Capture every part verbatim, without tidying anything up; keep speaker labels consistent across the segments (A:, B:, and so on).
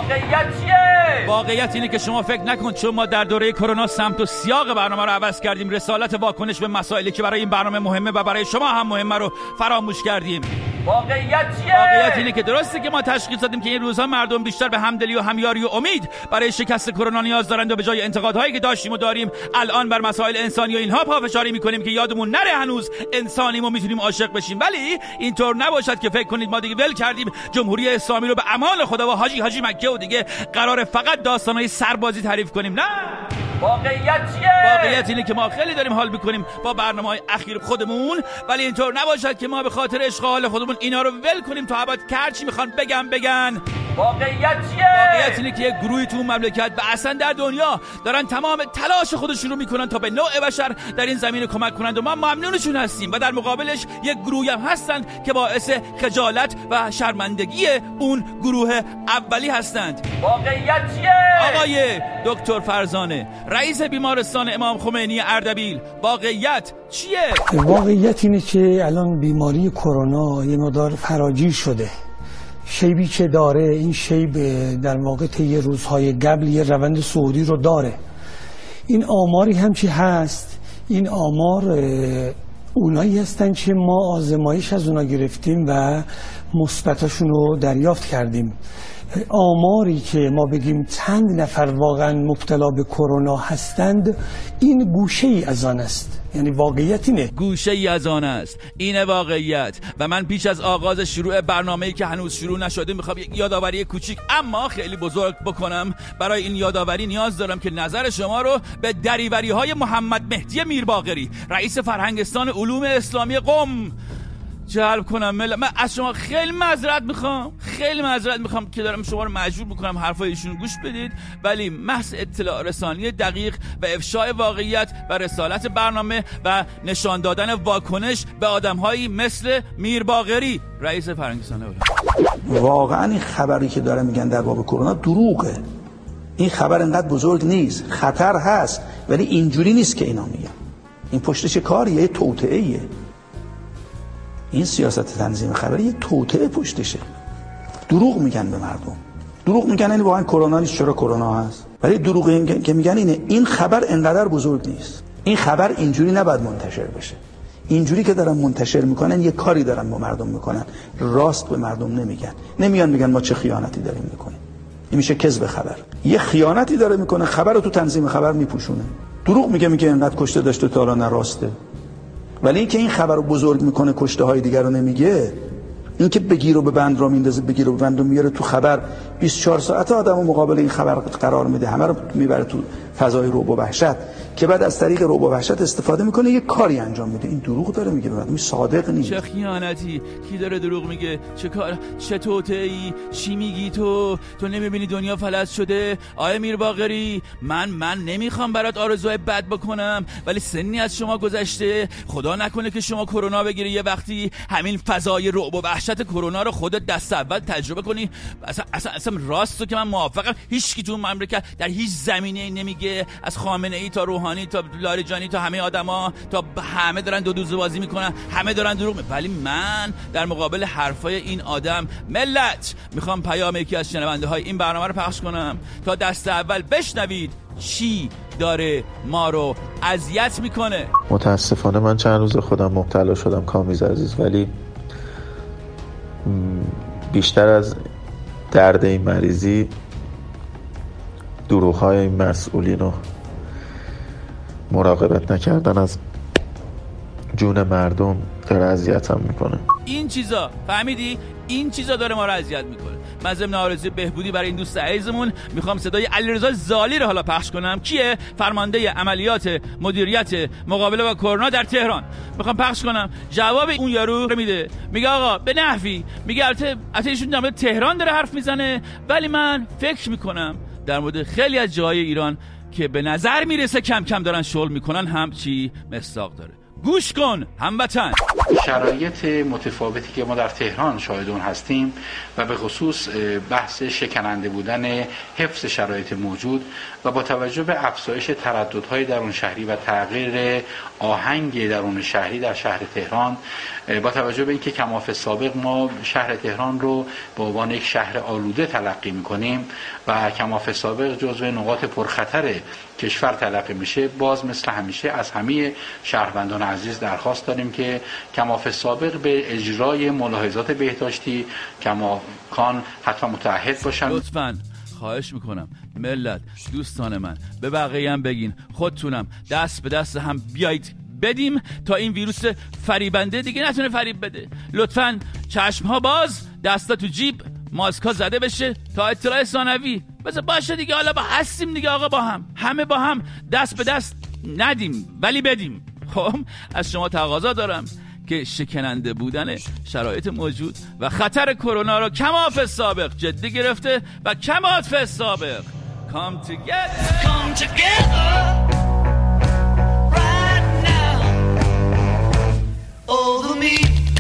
A: واقعیت چیه؟
B: واقعیت اینه که شما فکر نکن چون ما در دوره کرونا سمت و سیاق برنامه رو عوض کردیم، رسالت واکنش به مسائلی که برای این برنامه مهمه و برای شما هم مهمه رو فراموش کردیم.
A: واقعیت چیه؟
B: واقعیت اینه که درسته که ما تشخیص دادیم که این روزها مردم بیشتر به همدلی و همیاری و امید برای شکست کرونا نیاز دارند و به جای انتقادهایی که داشتیم و داریم الان بر مسائل انسانی و اینها پافشاری میکنیم که یادمون نره هنوز انسانیم و میتونیم عاشق بشیم. ولی اینطور نباشد که فکر کنید ما دیگه ول کردیم جمهوری اسلامی رو به امان خدا و حاجی حاجی مکه و دیگه قرار فقط داستانهای سربازی تعریف کنیم. نه،
A: واقعیت چیه؟
B: واقعیت اینه که ما خیلی داریم حال میکنیم با برنامه‌های اخیر خودمون، ولی اینطور نباشد که ما به خاطر عشق حال خودمون اینا رو ول کنیم تا ابد که هر چی میخوان بگن بگن.
A: واقعیت چیه؟
B: واقعیت اینه که یک گروهی تو مملکت و اصلا در دنیا دارن تمام تلاش خودشون رو میکنن تا به نوع بشر در این زمینه کمک کنند و ما ممنونشون هستیم و در مقابلش یک گروهی هم هستند که باعث خجالت و شرمندگی اون گروه اولی هستند.
A: واقعیت چیه؟
B: آقای دکتر فرزانه، رئیس بیمارستان امام خمینی اردبیل، واقعیت چیه؟
C: واقعیت اینه که الان بیماری کرونا یه مقدار فراگیر شده. شیبی که داره، این شیب در واقع طی روزهای قبل یه روند صعودی رو داره. این آماری هم که هست، این آمار اونایی هستن که ما آزمایش از اونا گرفتیم و مثبتاشون رو دریافت کردیم. آماری که ما بگیم چند نفر واقعا مبتلا به کرونا هستند، این گوشه ای از آن است. یعنی واقعیت اینه،
B: گوشه ای از آن است، اینه واقعیت. و من پیش از آغاز شروع برنامه‌ای که هنوز شروع نشده میخوام یک یادآوری کوچیک اما خیلی بزرگ بکنم. برای این یادآوری نیاز دارم که نظر شما رو به دریوری‌های محمد مهدی میرباقری، رئیس فرهنگستان علوم اسلامی قم جلب کنم. من از شما خیلی معذرت میخوام، خیلی معذرت میخوام که دارم شما رو مجبور میکنم حرفای ایشون گوش بدید، ولی محض اطلاع رسانی دقیق و افشای واقعیت و رسالت برنامه و نشان دادن واکنش به آدمهایی مثل میرباقری، رئیس فرهنگستان علوم.
D: واقعا این خبری که داره میگن در باب کرونا دروغه. این خبر انقدر بزرگ نیست، خطر هست ولی اینجوری نیست که اینا میگن. این پشتش کاریه، یه توطئه‌ایه. این سیاست تنظیم خبری یه توطئه پشتشه. دروغ میگن به مردم، دروغ میگن این واقعا کرونا نیست، چرا کرونا هست. ولی دروغی که میگن اینه این خبر انقدر بزرگ نیست، این خبر اینجوری نباید منتشر بشه. اینجوری که دارن منتشر میکنن یه کاری دارن با مردم میکنن، راست به مردم نمیگن. نمیان میگن ما چه خیانتی داریم میکنیم. این میشه کذب خبر. یه خیانتی داره میکنه، خبر رو تو تنظیم خبر میپوشونه. دروغ میگه میگه اینقدر کشته داشته تا الان راسته. ولی اینکه این خبر رو بزرگ میکنه کشته های دیگر رو نمیگه، اینکه بگیر و به بند رو میندازه، بگیر و به بند رو میاره تو خبر، بیست و چهار ساعت آدمو مقابل این خبر قرار میده، همه رو میبره تو فضای رعب و وحشت که بعد از طریق رعب و وحشت استفاده میکنه یه کاری انجام میده. این دروغ داره میگه، بعد این صادق نیست.
B: چه خیانتی، کی داره دروغ میگه؟ چه کار، چه توطئه‌ای، چی میگی تو؟ تو نمیبینی دنیا فلج شده؟ آیه میرباقری، من من نمیخوام برات آرزوهای بد بکنم، ولی سنی از شما گذشته، خدا نکنه که شما کرونا بگیری یه وقتی همین فضای رعب و وحشت کرونا رو خودت دست اول تجربه کنی. اصلا اصلا, اصلا راستو که من موافقم، هیچ کی تو مملکت در هیچ زمینه‌ای نمیگه، از خامنه ای تا روحانی تا لاریجانی تا همه آدما تا همه دارن دو دوزه بازی میکنن، همه دارن دروغ میگن. ولی من در مقابل حرفای این آدم، ملت، میخوام پیام یکی از شنونده های این برنامه رو پخش کنم تا دست اول بشنوید چی داره ما رو اذیت میکنه.
E: متاسفانه من چند روز خودم مبتلا شدم کامیز عزیز، ولی بیشتر از درد این مریضی دروغ‌های این مسئولین و مراقبت نکردن از جون مردم داره اذیتم میکنه.
B: این چیزا فهمیدی؟ این چیزا داره ما رو اذیت میکنه. من ضمن آرزوی بهبودی برای این دوست عزیزمون میخوام صدای علیرضا زالی رو حالا پخش کنم. کیه؟ فرمانده عملیات مدیریت مقابله با کرونا در تهران. میخوام پخش کنم جواب اون یارو رو میده. میگه آقا به نحوی، میگه البته ایشون در مورد تهران داره حرف میزنه، ولی من فکر میکنم در مورد خیلی از جاهای ایران که به نظر میرسه کم کم دارن شغل میکنن هم چی مصداق داره. گوش کن هموطن.
F: شرایط متفاوتی که ما در تهران شاهد اون هستیم و به خصوص بحث شکننده بودن حفظ شرایط موجود و با توجه به افزایش ترددهای درون شهری و تغییر آهنگ درون شهری در شهر تهران، با توجه به اینکه کماف سابق ما شهر تهران رو به عنوان یک شهر آلوده تلقی می‌کنیم و کماف سابق جزو نقاط پرخطر کشور تلقی میشه، باز مثل همیشه از همه شهروندان عزیز درخواست داریم که کماف سابق به اجرای ملاحظات بهداشتی کماکان حتما متعهد باشن.
B: لطفاً خواهش میکنم ملت، دوستان من، به بقیه هم بگین، خودتونم دست به دست هم بیایید بدیم تا این ویروس فریبنده دیگه نتونه فریب بده. لطفاً چشمها باز، دستا تو جیب، ماسکا زده بشه تا اطلاع ثانوی بذار باشه دیگه. حالا با هستیم دیگه آقا، با هم همه با هم دست به دست ندیم ولی بدیم. خب از شما تقاضا دارم که شکننده بودن شرایط موجود و خطر کرونا رو کماف سابق جدی گرفته و کماف سابق come together come together right now over me.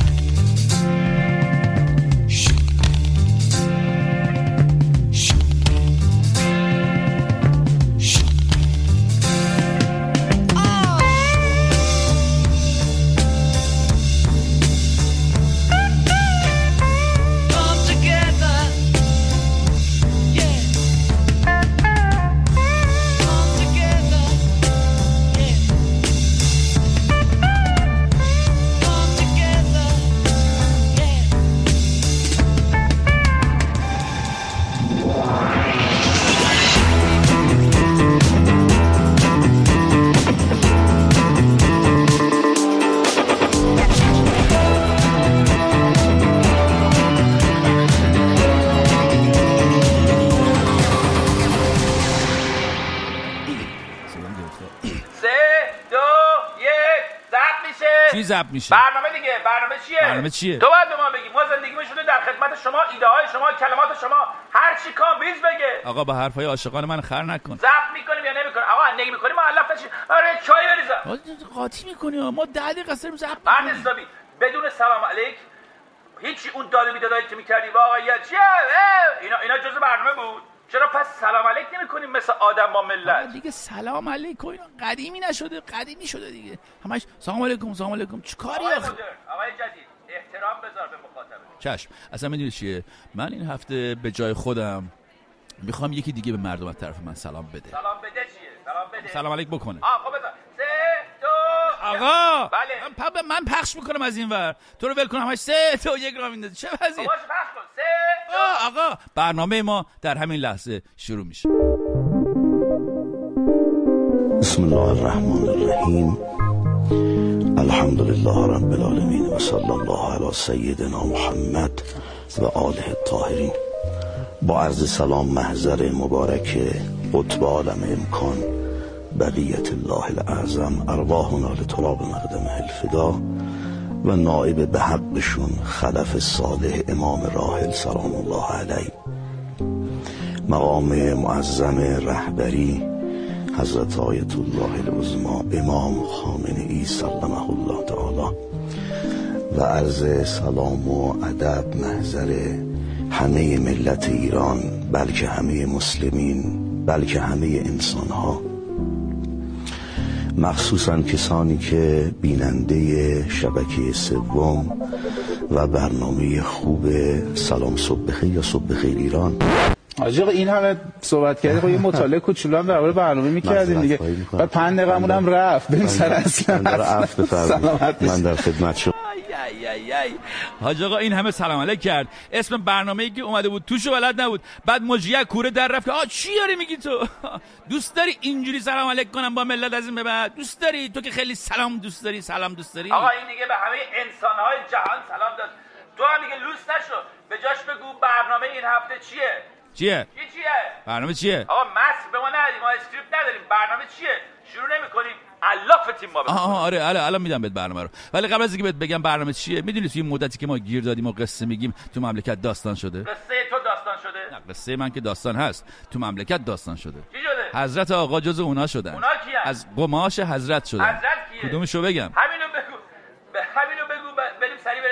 A: ضبط میشه. برنامه دیگه، برنامه چیه؟
B: برنامه چیه؟
A: تو باید به ما بگی. ما زندگیمون شده در خدمت شما، ایده های شما، کلمات شما، هر چی کامبیز بگه.
B: آقا با حرفای عاشقان من خر نکن.
A: ضبط میکنیم یا نمیکنیم؟ آقا نگی میکنیم مؤلف نشی. آره چای بریزم.
B: قاطی میکنی ما ده دقیقه سریم ضبط
A: میکنیم. مرد حسابی بدون سلام علیک هیچی اون داد و بیدادایی که میکردی واقعیت چیه؟ اینا اینا جزء برنامه بود. چرا پس سلام علیک نمی‌کنیم مثل آدم با ملت؟
B: دیگه سلام علیکم اینا قدیمی نشده، قدیمی شده دیگه. همش سلام علیکم سلام علیکم. چیکاری آخه؟
A: آقای جدید احترام بذار به مخاطب.
B: چشم. اصلا میدونی چیه؟ من این هفته به جای خودم میخوام یکی دیگه به مردم از طرف من سلام بده.
A: سلام بده چیه؟ سلام بده.
B: سلام علیک بکنه.
A: آ خب بذار. سه دو
B: آقا
A: بله.
B: من پب من پخش میکنم از این ور. تو رو ول کنم همش سه دو یک را میندازی. چه وضعیه؟
A: باشه پخش کن. سه
B: دو آقا برنامه ما در همین لحظه شروع میشه.
G: بسم الله الرحمن الرحیم. الحمد لله رب العالمین و صلی الله علی سیدنا محمد و آله الطاهرین. با عرض سلام محضر مبارک قطب عالم امکان بقیت الله الاعظم ارواحنا لتراب مقدمه الفدا و نائب به حقشون خلف صالح امام راحل سلام الله علیه، مقام معظم رهبری حضرت آیت الله العظمی امام خامنه‌ای سلمه الله تعالی و عرض سلام و ادب محضر همه ملت ایران، بلکه همه مسلمین، بلکه همه انسان ها، مخصوصا کسانی که بیننده شبکه سوم و برنامه خوب سلام صبح بخیر یا صبح بخیر ایران.
H: آجا این همه صحبت کردی، خب یه مطالعه کوچولو هم درباره برنامه می‌کردیم دیگه. بعد پنج دقیقمون هم رفت. بریم سر اصل.
G: من در خدمت شما.
B: ای ای ای حاج آقا این همه سلام علیک کرد، اسم برنامه‌ای که اومده بود توشو بلد نبود، بعد مجریه کوره در رفت که آ چی داری میگی تو؟ دوست داری اینجوری سلام علیک کنم با ملت از این به بعد؟ دوست داری تو که خیلی سلام دوست داری، سلام دوست داری؟
A: آقا این دیگه به همه انسان‌های جهان سلام داد. تو هم دیگه لوس نشو، به جاش بگو برنامه این هفته چیه؟
B: چیه؟
A: چی چیه؟
B: برنامه چیه؟
A: آقا متن به ما ندیم، ما اسکریپت نداریم. برنامه چیه؟ شروع نمی‌کنیم. الله فتیم ما بکنیم.
B: آها آره الان الان میدم بهت برنامه رو. ولی قبل از اینکه بهت بگم برنامه چیه، میدونی توی این مدتی که ما گیر دادیم و قصه میگیم تو مملکت داستان شده؟
A: قصه تو داستان شده؟
B: نه قصه من که داستان هست، تو مملکت داستان شده.
A: چی شده؟
B: حضرت آقا جز اونا شدن.
A: اونا کیه؟
B: از قماش حضرت شدن.
A: حضرت کیه؟
B: کدومشو بگم؟
A: همینو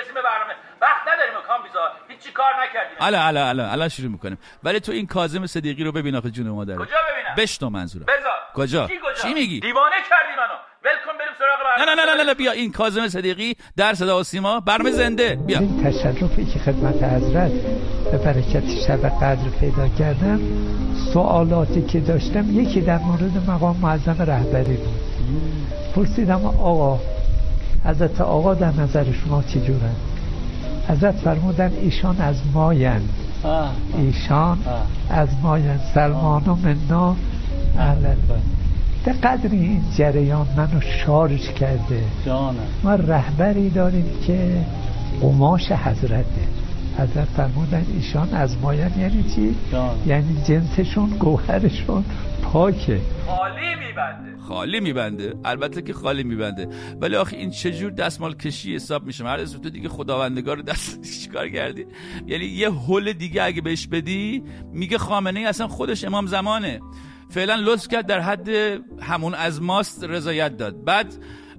A: برسیم به برنامه. وقت نداریم کامبیزا، هیچی کار نکردیم.
B: الا الا الا الا شروع میکنیم. ولی تو این کاظم صدیقی رو ببین آخه جون مادر.
A: کجا ببینم؟
B: بشنو منظورم.
A: بذار.
B: کجا؟
A: چی کجا؟
B: چی میگی؟
A: دیوانه کردی منو. ولکن بریم سراغ برنامه.
B: نه نه نه نه, نه بیا این کاظم صدیقی در صدا و سیما برنامه زنده. بیا.
I: این تشرفی که خدمت حضرت به برکت شب قدر پیدا کردم، سوالاتی که داشتم یکی در مورد مقام معظم رهبری بود. پرسیدم آقا، حضرت آقا در نظر شما چه جورن؟ حضرت فرمودن ایشان از ماین، ایشان از ماین، سلمان و منا اهلت. به قدری این جریان منو شارژ کرده. ما رهبری داریم که قماش حضرته. حضرت فرمودن ایشان از ماین یعنی چی؟ یعنی جنسشون، گوهرشون پاکه،
A: خالی میبنده.
B: خالی میبنده، البته که خالی میبنده، ولی آخه این چجور دستمال کشی حساب میشه؟ هر از تو دیگه خداوندگار دست چیکار کردی؟ یعنی یه هول دیگه اگه بهش بدی میگه خامنه ای اصلا خودش امام زمانه. فعلا لطف کرد در حد همون از ماست رضایت داد. بعد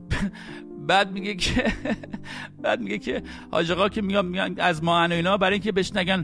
B: بعد میگه که بعد میگه که حاج آقا که میگن میگن از ما و اینا، برای اینکه بهش نگن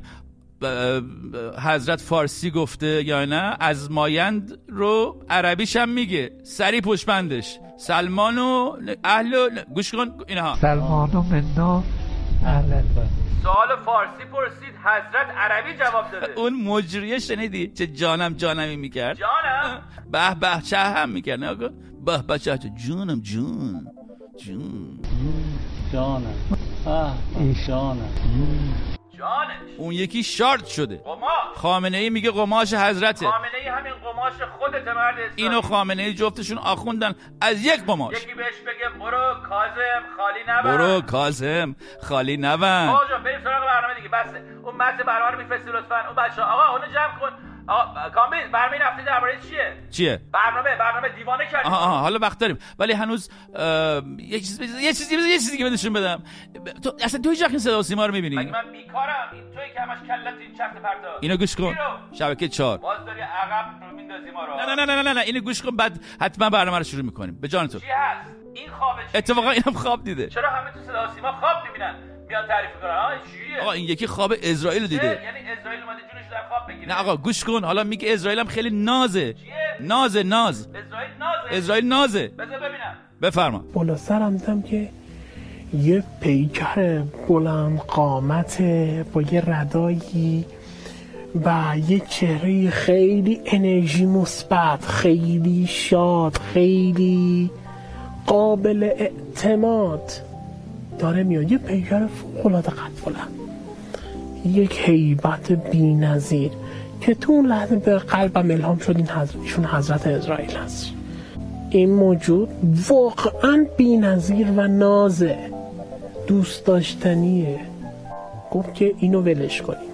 B: حضرت فارسی گفته یا نه، از مایند رو عربیش هم میگه، سری پشپندش سلمان و اهل و گوش کن اینها،
I: سلمان و منا اهل.
A: سوال فارسی پرسید، حضرت عربی جواب داده.
B: اون مجریه شنیدی چه جانم جانمی میکرد؟
A: جانم
B: به به چه هم میکرد؟ نه آقا به به چه جونم جون جون
J: جانم آه جانم
A: جانش.
B: اون یکی شارت شده.
A: قماش.
B: خامنه ای میگه قماش حضرته.
A: خامنه ای همین قماش خودت مرد اسلامی.
B: اینو خامنه ای جفتشون آخوندن از یک قماش.
A: یکی بهش بگه برو کاظم خالی نبند.
B: برو کاظم خالی نبند.
A: آقا جان بریم سراغ برنامه دیگه. بس اون متن برنامه رو میفرستی لطفاً. اون بچه‌ها آقا اونو جمع کن. آقا کامبیز برنامه این هفته درباره چیه؟
B: چیه؟
A: برنامه برنامه دیوانه کردیم.
B: آها آها حالا وقت داریم، ولی هنوز یه چیز یه چیزی یه چیزی دیگه بهشون بدم. تو اصلا تو هیچ وقت این صدا و سیما رو می‌بینی؟
A: مگه من بیکارم؟ این تویی که همش کلت این چرت پرتا.
B: اینو گوش کن. شبکه چهار.
A: باز داری عقب رو میندازی ما رو.
B: نه نه نه نه نه نه اینو گوش کن، بعد حتما برنامه رو شروع می‌کنیم. به جان تو.
A: چی هست؟ این خوابه چی؟
B: اتفاقا اینم خواب دیده.
A: چرا همه تو صدا و سیما خواب می‌بینن؟ میان تعریف کنن. آ چیه؟
B: آقا این یکی خواب اسرائیل دیده.
A: یعنی اسرائیل اومده جونش در خواب بگیره.
B: نه آقا گوش کن، حالا میگه اسرائیل هم خیلی نازه.
A: چیه؟
B: نازه ناز.
A: اسرائیل نازه.
B: اسرائیل نازه.
A: بذار ببینم.
B: بفرما.
K: بالا سرم دیدم که یه پیکر بلند قامت با یه ردایی و یه چهره خیلی انرژی مثبت، خیلی شاد، خیلی قابل اعتماد داره میاد. یه پیکر فوق‌العاده قد بلند، یک هیبت بی‌نظیر که تو اون لحظه به قلبم الهام شد این حضرت ایشون حضرت اسرائیل هست. این موجود واقعا بی‌نظیر و نازه، دوست داشتنیه. گفت که اینو ولش کنیم،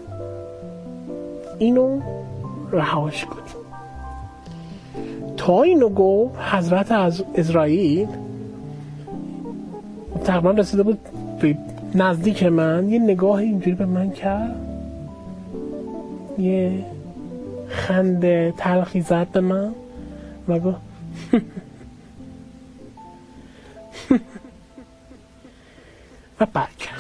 K: اینو رهاش کنیم. تا اینو گفت حضرت از اسرائیل تقریبا رسیده بود به نزدیک من، یه نگاه اینجوری به من کرد، یه خنده تلخی زد به من و گفت و برگشت.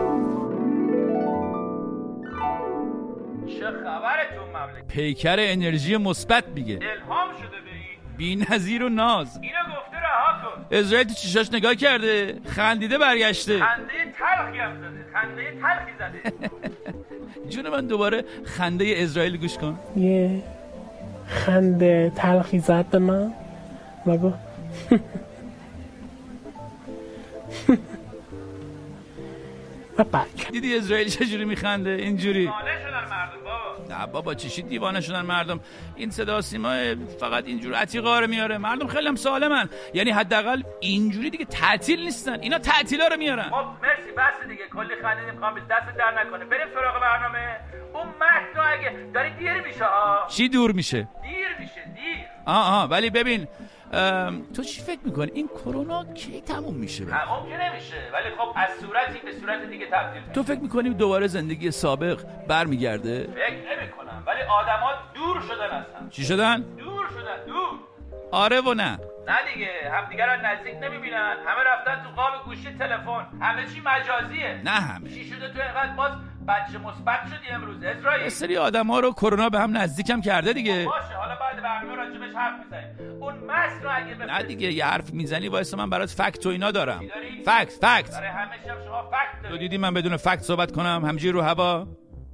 A: چه خبره تو مملکت؟
B: پیکر انرژی مثبت میگه،
A: الهام شده به این
B: بی‌نظیر و ناز.
A: اینو گفته رها کن.
B: اسرائیل تو چشاش نگاه کرده، خندیده برگشته.
A: خنده تلخی هم زده، خنده تلخی زده.
B: جون من دوباره خنده اسرائیل گوش کن.
K: یه خنده تلخی زد به من و گفت و برگشت.
B: دیدی اسرائیل چجوری میخنده اینجوری؟
A: دیوانه شدن مردم بابا.
B: نه بابا چیشی دیوانه شدن مردم؟ این صدا سیما فقط اینجور عتیقا رو میاره. مردم خیلی هم سالمن، یعنی حداقل اینجوری دیگه تعطیل نیستن. اینا تعطیلا رو میارن.
A: خب مرسی بس دیگه، کلی خندیدیم. کامل دست در نکنه. بریم سراغ برنامه. اون متن اگه داری دیر میشه ها.
B: چی دور میشه؟
A: دیر میشه دیر.
B: آه آه ولی ببین تو چی فکر میکنی این کرونا کی تموم میشه؟
A: تموم که نمیشه، ولی خب از صورتی به صورت دیگه تبدیل میشه.
B: تو فکر میکنی دوباره زندگی سابق برمیگرده؟
A: فکر نمیکنم، ولی آدما دور شدن اصلا.
B: چی شدن؟
A: دور شدن. دور.
B: آره و نه.
A: نه دیگه همدیگه رو نزدیک نمیبینن، همه رفتن تو قاب گوشی تلفن، همه چی مجازیه.
B: نه همه
A: چی شده تو اینقدر باز بچه مثبت شدی امروز اسرائیل؟
B: یه سری آدما رو کرونا به هم نزدیکم کرده دیگه.
A: باشه حالا بعد برنامه راجبش حرف میزنیم. اون متن رو اگه بفرستی.
B: نه دیگه یه حرف میزنی وایسا من برات فکت و اینا دارم. فکت فکت.
A: برای همه شب شما فکت داری.
B: تو دیدی من بدون فکت صحبت کنم همجوری رو هوا؟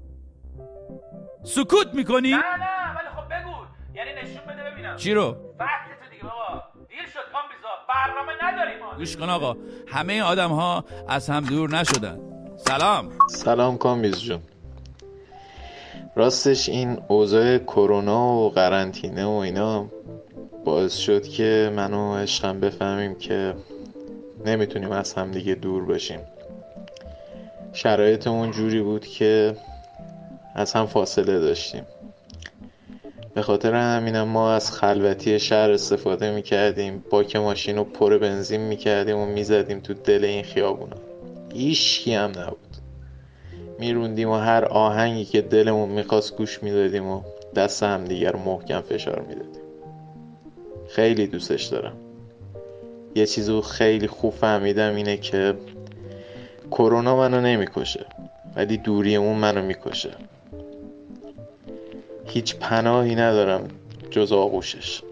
B: سکوت میکنی؟
A: نه نه ولی خب بگو، یعنی نشون بده ببینم.
B: چی رو؟
A: فکت تو دیگه بابا. دیر شد کام بیزا. برنامه نداریم ما.
B: گوش کن آقا، همه آدم ها از هم دور نشدن. سلام.
E: سلام کامبیز جون. راستش این اوضاع کرونا و قرنطینه و اینا باعث شد که من و عشقم بفهمیم که نمیتونیم از هم دیگه دور باشیم. شرایطمون جوری بود که از هم فاصله داشتیم. به خاطر همینم ما از خلوتی شهر استفاده میکردیم، باک ماشین رو پر بنزین میکردیم و میزدیم تو دل این خیابونا. هیچکی هم نبود. میروندیم و هر آهنگی که دلمون میخواست گوش میدادیم و دست هم دیگر محکم فشار میدادیم. خیلی دوستش دارم. یه چیزو خیلی خوب فهمیدم اینه که کرونا منو نمیکشه ولی دوری اون منو میکشه. هیچ پناهی ندارم جز آغوشش.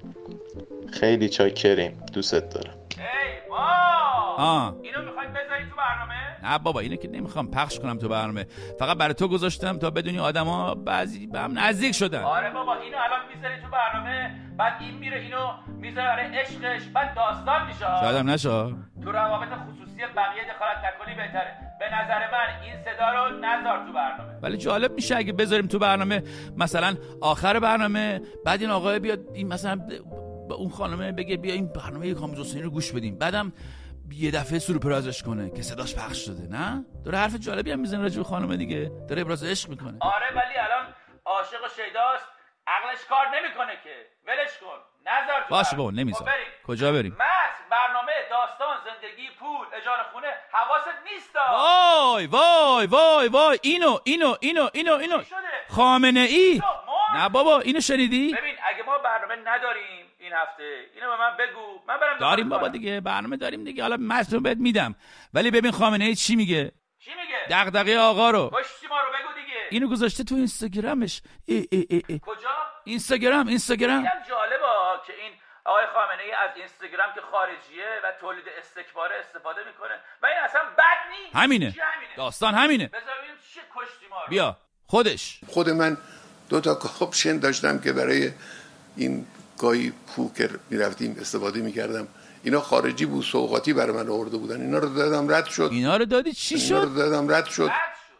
E: خیلی چاکریم، دوستت دارم.
A: ای با
B: آه.
A: اینو میخواید بذاری تو برنامه؟
B: نه بابا اینو که نمیخوام پخش کنم تو برنامه، فقط برای تو گذاشتم تا بدونی آدما بعضی به هم نزدیک شدن.
A: آره بابا اینو الان میذاری تو برنامه، بعد این میره اینو میذاره برای عشقش، بعد داستان میشه.
B: شایدم نشه
A: تو روابط خصوصی بقیه دخالت نکنی بهتره. به نظر من این صدا رو نذار تو برنامه.
B: ولی جالب میشه اگه بذاریم تو برنامه، مثلا آخر برنامه بعد این آقای بیاد این مثلا به اون خانمه بگه بیا این برنامه کامبیز حسینی رو گوش بدیم، بعدم یه دفعه سورپرایزش کنه که صداش پخش شده. نه داره حرف جالبی هم میزنه راجع به خانمه دیگه، داره ابراز عشق میکنه.
A: آره ولی الان عاشق و شیداست، عقلش کار نمیکنه که. ولش کن، نذار تو.
B: باشه بابا نمیذارم. کجا بریم؟
A: متن، برنامه، داستان، زندگی، پول، اجاره خونه، حواست نیستا.
B: وای وای وای وای اینو اینو اینو اینو اینو خامنه ای. نه بابا اینو شنیدی؟
A: ببین اگه ما برنامه نداریم این هفته اینو به من بگو، من برم.
B: داریم بابا دیگه، برنامه داریم دیگه، حالا متن بهت میدم. ولی ببین خامنه ای چی میگه؟
A: چی میگه؟
B: دغدغه آقا رو.
A: پشتی ما رو بگو دیگه.
B: اینو گذاشته تو اینستاگرامش. ای ای ای ای.
A: کجا؟
B: اینستاگرام اینستاگرام.
A: اینم جالبه که این آقای خامنه ای از اینستاگرام که خارجیه و تولید استکباره استفاده میکنه و این اصلا بد نیست.
B: همینه.
A: همینه.
B: داستان همینه.
A: بذار ببینیم چه کشتی ما رو.
B: بیا خودش.
L: خود من دو تا کاپشن داشتم که برای این گاهی پوکر میرفتیم استفاده میکردم. اینا خارجی بود، سوغاتی برای من آورده بودن. اینا رو دادم رد شد.
B: اینا رو دادی چی شد؟
L: اینا رو دادم رد شد.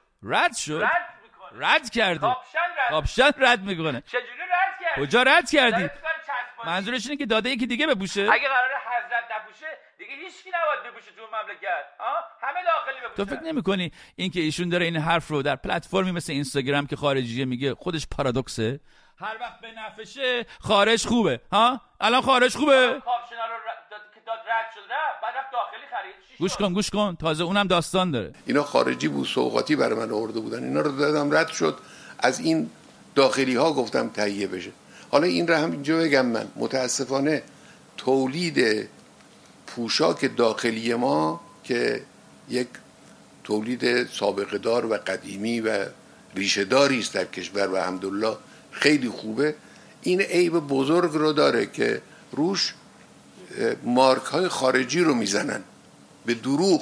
B: رد شد.
A: رد میکنه.
B: رد کرده.
A: کاپشن رد.
B: کاپشن رد میکنه.
A: چجوری رد کردی؟
B: کجا رد کردی؟ منظورش اینه که داده یکی دیگه بپوشه؟
A: اگه قراره حضرت نپوشه دیگه هیچکی نباید بپوشه تو مملکت. ها؟ همه داخلی بپوشن.
B: تو فکر نمی‌کنی این که ایشون داره این حرف رو در پلتفرمی مثل اینستاگرام که خارجیه میگه خودش پارادوکسه؟ هر وقت به نفشه خارج خوبه. ها؟ الان خارج خوبه.
A: کاپشنا رو داد که داد رد شد رفت، بعد رفت داخلی خرید.
B: گوش کن گوش کن تازه اونم داستان داره.
L: اینا خارجی بود، سوغاتی برای من آورده بودن. اینا رو دادم رد شد. از این داخلی ها گفتم تهیه بشه. حالا این رو هم اینجا بگم، من متاسفانه تولید پوشاک داخلی ما که یک تولید سابقه دار و قدیمی و ریشه داری است در کشور و الحمدلله خیلی خوبه، این عیب بزرگ رو داره که روش مارک های خارجی رو میزنن به دروغ.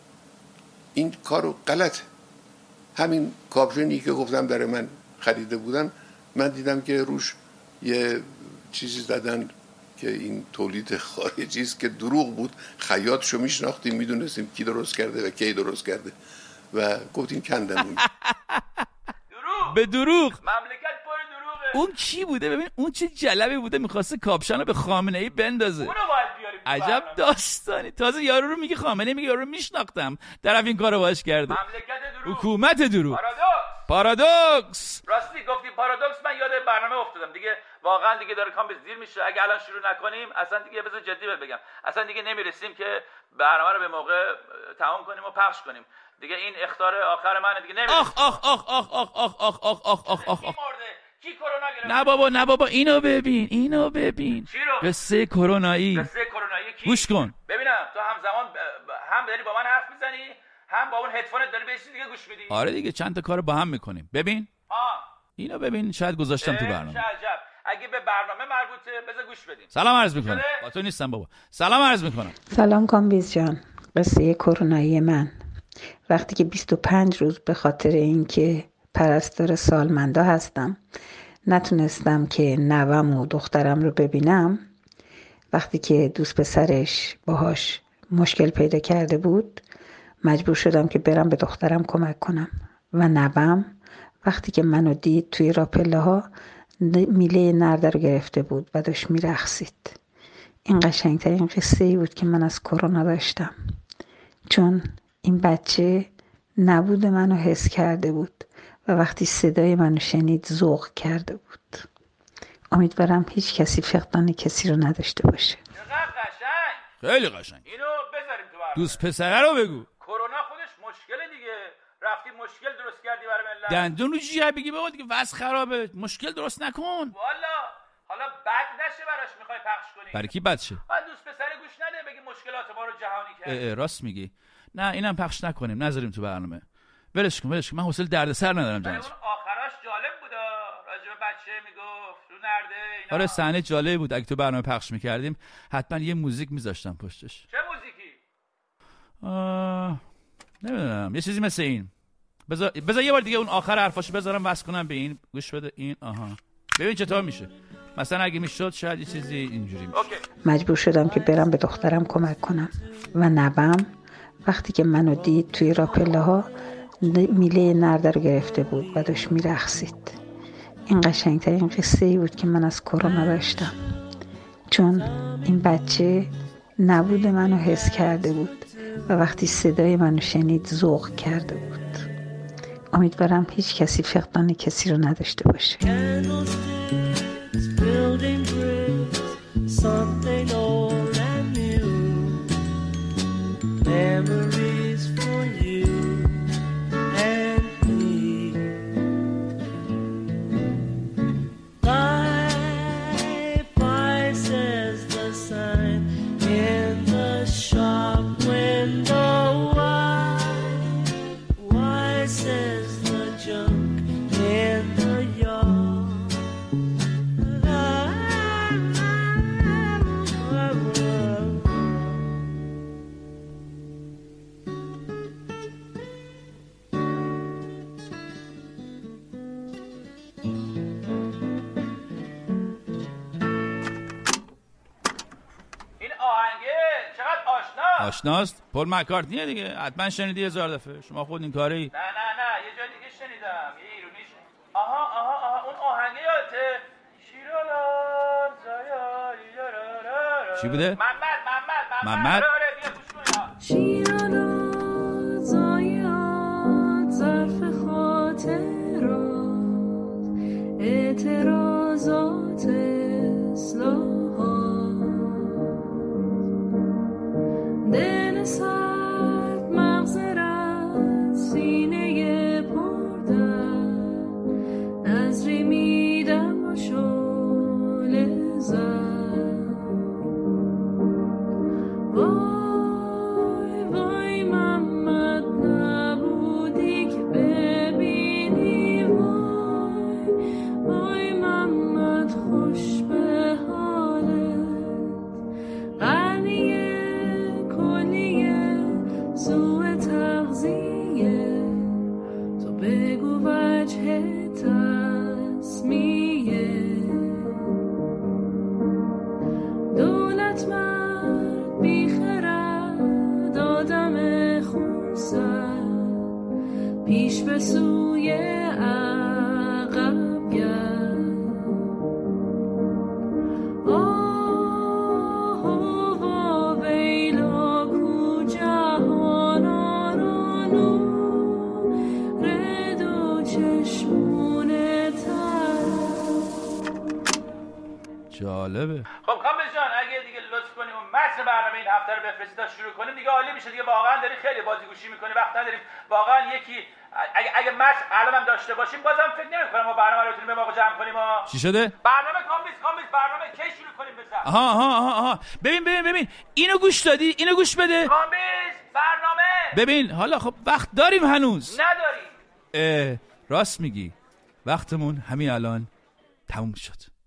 L: این کارو غلطه. همین کاپشنی که گفتم برای من خریده بودن، من دیدم که روش یه چیزی زدن که این تولید خارجی است که دروغ بود. خیاطشو میشناختیم، میدونستیم کی درست کرده و کی درست کرده و گفتیم کندمون.
A: دروغ.
B: به دروغ.
A: مملکت پر دروغه.
B: اون کی بوده؟ ببین اون چه جلبی بوده، میخواسته کاپشن رو به خامنه ای بندازه.
A: اونو باید بیاریم.
B: عجب داستانی. تازه یارو رو میگه خامنه، میگه یارو میشناختم طرف این کارو باش کرده.
A: مملکت دروغ.
B: حکومت دروغ.
A: پارادوکس.
B: پارادوکس.
A: راستی گفتی پارادوکس، من یاد برنامه افتادم دیگه. واقعا دیگه داره کام دیر میشه. اگه الان شروع نکنیم اصلا دیگه بذار جدی بهت بگم، اصلا دیگه نمیرسیم که برنامه رو به موقع تمام کنیم و پخش کنیم. دیگه این اخطار آخر منه دیگه نمیرسیم.
B: آخ آخ آخ آخ آخ آخ آخ آخ آخ آخ آخ.
A: کی کرونا گرفت؟
B: نه بابا نه بابا اینو ببین اینو ببین.
A: چی رو؟
B: قصه کرونایی.
A: قصه
B: گوش کن.
A: ببینم تو همزمان هم داری با من حرف میزنی هم با اون هدفونت داری به چیز دیگه گوش میدی.
B: آره دیگه چند تا کارو با هم میکنیم. ببین
A: آه.
B: اینو ببین شاید گذاشتم تو برنامه.
A: چه عجب. اگه به برنامه مربوطه بذار گوش بدیم.
B: سلام عرض میکنم. با تو نیستم بابا. سلام عرض میکنم.
M: سلام کامبیز جان. قصه کرونایی من وقتی که بیست و پنج روز به خاطر اینکه پرستار سالمندا هستم نتونستم که نوام و دخترم رو ببینم، وقتی که دوست پسرش باهاش مشکل پیدا کرده بود مجبور شدم که برم به دخترم کمک کنم و نوام وقتی که منو دید توی راپله ها میله نرده رو گرفته بود و داشت میرقصید. این قشنگترین قصه ای بود که من از کرونا داشتم، چون این بچه نبود منو حس کرده بود و وقتی صدای منو شنید ذوق کرده بود. امیدوارم هیچ کسی فقدان کسی رو نداشته باشه.
A: قشنگ.
B: خیلی قشنگ.
A: اینو بذاریم تو برنامه.
B: دوست پسره رو بگو.
A: کرونا خودش مشکله دیگه. رفتی مشکل درست کردی برای ملت.
B: دندون رو جیه بگی بابا دیگه وضع خرابه، مشکل درست نکن.
A: والا حالا بد نشه براش میخوای پخش کنی.
B: برای کی بد شه؟
A: بعد دوست پسر گوش نده بگی مشکلات ما رو جهانی کرد.
B: اه اه راست میگی. نه اینم پخش نکنیم، نذاریم تو برنامه. ولش کن ولش کن، من حوصله دردسر ندارم جان.
A: اون آخرش جالب بود، راجع به بچه میگفت رو نرده اینا.
B: آره صحنه جالب بود، اگه تو برنامه پخش میکردیم حتما یه موزیک میذاشتم پشتش.
A: چه موزیکی؟
B: آه... نمیدونم یه چیزی مثل این. بذار بذار یه بار دیگه اون آخر حرفاشو بذارم وصل کنم به این. گوش بده این. آها ببین چطور میشه. مثلا اگه میشد شاید یه چیزی اینجوری میشه.
M: مجبور شدم که برم به دخترم کمک کنم و نوام وقتی که منو دید توی راپله ها میله نرده رو گرفته بود و داشت میرقصید. این قشنگترین قصه ای بود که من از کرونا داشتم، چون این بچه نبود منو حس کرده بود و وقتی صدای منو شنید ذوق کرده بود. امیدوارم هیچ کسی فقدان کسی رو نداشته باشه.
B: آشناست؟ پول مکارتنیه دیگه، حتما شنیدی هزار دفعه. شما خود این کاری؟
A: نه نه نه یه جای دیگه شنیدم، یه ایرونیش. آها آها آها اون آهنگه یادته؟ شیرالار زایای
B: چی بوده؟
A: محمد محمد محمد
B: محمد؟
A: آره بیا گوش کن.
N: شیرالار زایای ظرف خاطرات اعتراضات اصلاحات دل سرد مغزرت سینه پردن نظری میدم و شعله زد. وای وای محمد نبودی که ببینی، وای وای محمد خوش به حالت قرنیه سوء تغذیه. تو بگو وجه تصمیه دولت مرد بیخرد آدم خونسر پیش به سوی عقب گرد. آه و ویلا کجا
B: جالبه.
A: خب کامبیز جان اگه دیگه لطف کنی اون متن برنامه این هفته رو بفرستی تا شروع کنیم دیگه عالی میشه دیگه. واقعا داری خیلی بازیگوشی میکنی، وقت نداریم. واقعا یکی اگه اگه متن الانم داشته باشیم بازم فکر نمی‌کنم ما برنامه رو بتونیم به موقع جمع کنیم.
B: چی شده؟
A: برنامه کامبیز کامیز کامیز برنامه کی شروع کنیم بزن؟
B: آها آها آها آها ببین ببین ببین اینو گوش دادی؟ اینو گوش بده.
A: کامیز برنامه.
B: ببین حالا خب وقت داریم هنوز.
A: نداریم.
B: راست میگی، وقتمون همین الان تموم شد.